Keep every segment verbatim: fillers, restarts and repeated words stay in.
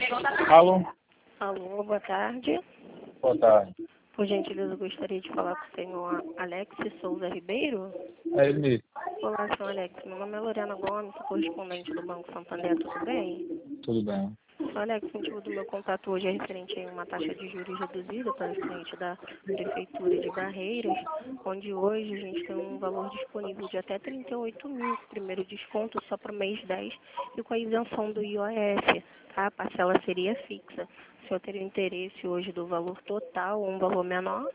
Alô? Alô, boa tarde. Boa tarde. Por gentileza, eu gostaria de falar com o senhor Alex Souza Ribeiro. É ele mesmo. Olá, senhor Alex. Meu nome é Lorena Gomes, sou correspondente do Banco Santander, tudo bem? Tudo bem. Senhor Alex, o motivo do meu contato hoje é referente a uma taxa de juros reduzida para os clientes da Prefeitura de Barreiras, onde hoje a gente tem um valor disponível de até trinta e oito mil, primeiro desconto só para o mês dez e com a isenção do I O F, tá? A parcela seria fixa. O senhor teria interesse hoje do valor total ou um valor menor?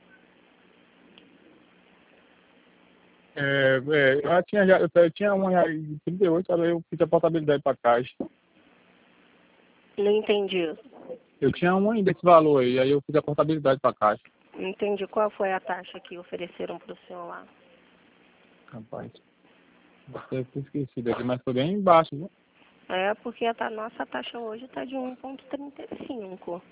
É, é, eu tinha já, eu, eu tinha uma já de trinta e oito, aí eu fiz a portabilidade para caixa. Não entendi. Eu tinha uma ainda desse valor aí, aí eu fiz a portabilidade para caixa. Não entendi qual foi a taxa que ofereceram para o senhor lá. Rapaz, eu tinha esquecido aqui, mas foi bem baixo, viu? É porque a ta- nossa taxa hoje está de um vírgula trinta e cinco.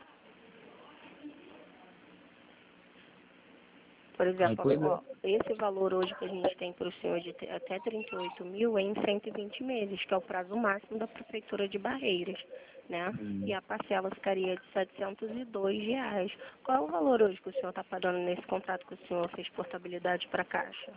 Por Aí, exemplo, pois é. ó, esse valor hoje que a gente tem para o senhor de te- até trinta e oito mil é em cento e vinte meses, que é o prazo máximo da Prefeitura de Barreiras, né? Hum. E a parcela ficaria de setecentos e dois reais. Qual é o valor hoje que o senhor está pagando nesse contrato que o senhor fez portabilidade para a Caixa?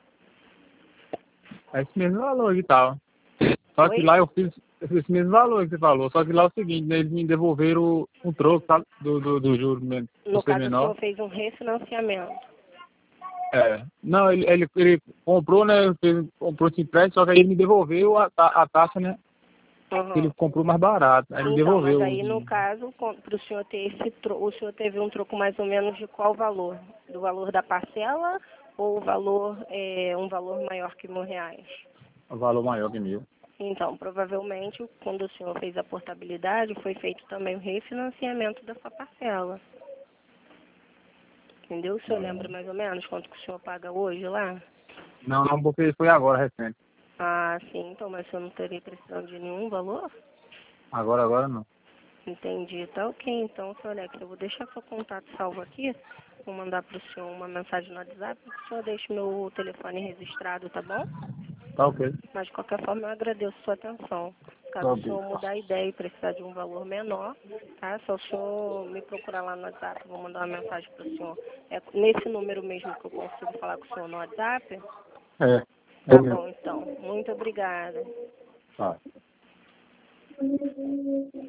É esse mesmo valor que tava. Só que Oi? lá eu fiz esse mesmo valor que você falou. Só que lá é o seguinte, né, eles me devolveram um troco, sabe? Do, do, do juro men- por No ser caso, o menor. senhor fez um refinanciamento. É. Não, ele, ele, ele comprou, né? Fez, comprou esse empréstimo, só que aí ele me devolveu a, a, a taxa, né? Ele Aham. comprou mais barato. Aí me Então, mas devolveu o aí no dinheiro. caso, para o senhor ter esse tro... o senhor teve um troco mais ou menos de qual valor? Do valor da parcela ou o valor, é, um valor maior que mil reais? Um valor maior que mil. Então, provavelmente, quando o senhor fez a portabilidade, foi feito também o refinanciamento dessa parcela. Entendeu? O senhor lembra mais ou menos quanto que o senhor paga hoje lá? Não, não, porque foi agora, recente. Ah, sim, então, mas o senhor não teria precisão de nenhum valor? Agora, agora não. Entendi. Tá ok, então, senhor Alex, eu vou deixar seu contato salvo aqui. Vou mandar para o senhor uma mensagem no WhatsApp. O senhor deixa meu telefone registrado, tá bom? Tá ok. Mas, de qualquer forma, eu agradeço sua atenção. Tá Caso o ok. senhor mudar a ideia e precisar de um valor menor, tá? Só o senhor me procurar lá no WhatsApp. Vou mandar uma mensagem para o senhor. É nesse número mesmo que eu consigo falar com o senhor no WhatsApp? É. É Tá mesmo. bom, então. Muito obrigada. Tá.